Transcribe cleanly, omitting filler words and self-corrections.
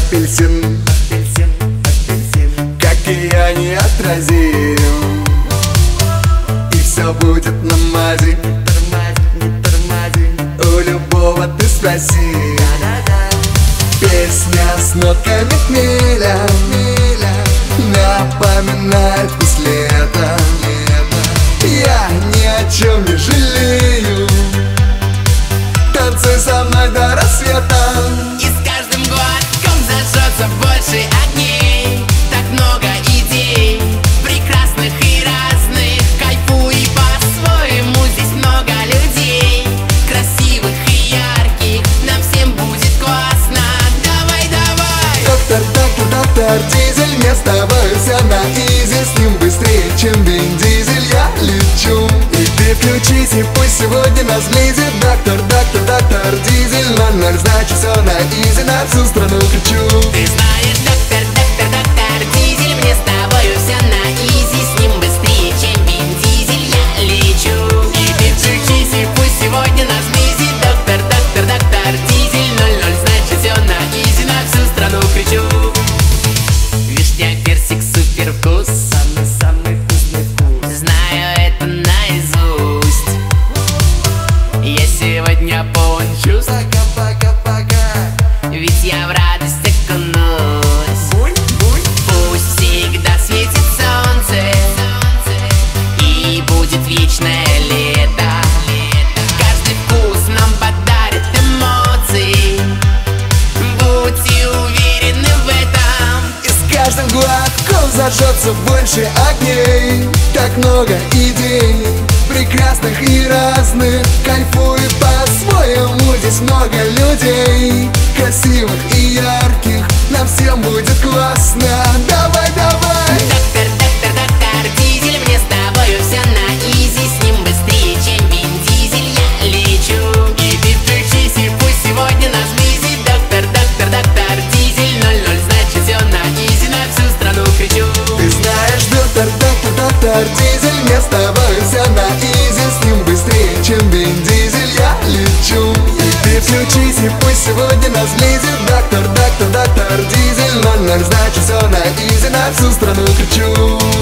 апельсин, как и я, неотразим. И все будет на мази, у любого ты спроси. Песня с нотками хмеля напоминает вкус лета. Я ни о чем не жалею, танцуй со мной до рассвета. И с каждым годком зажжется больше огней. Так много идей, прекрасных и разных. Кайфуй по-своему, здесь много людей, красивых и ярких. Нам всем будет классно, давай, давай. Доктор, доктор, доктор Дизель, мне с тобой все на изи. С ним быстрее, чем Вин Дизель, я лечу. И ты включись, и пусть сегодня нас близит. Доктор, доктор, доктор Дизель, 00, значит все на изи, на всю страну кричу. Ты знаешь, доктор, доктор, доктор Дизель, мне с тобою все на изи. С ним быстрее, чем Вин Дизель, я лечу. И ты включись, и пусть сегодня нас близит. Доктор, доктор, доктор Дизель, 00, значит все на изи, на всю страну кричу. Вишня, персик, супер вкус, самый-самый вкусный вкус. Знаю это наизусть. Я сегодня полон чувств, ведь я в радость окунусь. Пусть всегда светит солнце и будет вечное лето. Каждый вкус нам подарит эмоции, будьте уверены в этом. И с каждым глотком зажжется больше огней. Так много идей, прекрасных и разных. Кайфуй по-своему, здесь много людей, красивых и ярких. Нам всем будет классно, давай, давай. Доктор, доктор, доктор Дизель, мне с тобою все на изи. С ним быстрее, чем Вин Дизель, я лечу. И ты включись, и пусть сегодня нас близит. Доктор, доктор, доктор Дизель, 00, значит все на изи, на всю страну кричу. Ты знаешь, доктор, доктор, доктор Дизель, мне с тобой все на изи. С ним быстрее, чем Вин Дизель, я лечу. И ты включись, и пусть сегодня нас близит. Доктор, доктор, доктор Дизель, 00, значит все на изи, на всю страну кричу.